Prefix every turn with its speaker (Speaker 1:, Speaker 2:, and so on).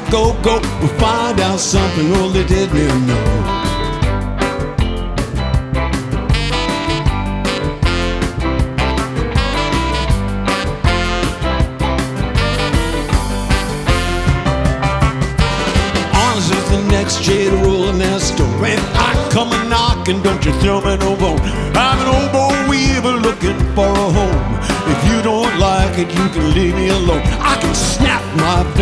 Speaker 1: go, go. We'll find out something only dead men know. Next jade rolling that store. When I come a knocking, don't you throw me no bone. I'm an old boy weaver looking for a home. If you don't like it, you can leave me alone. I can snap my fingers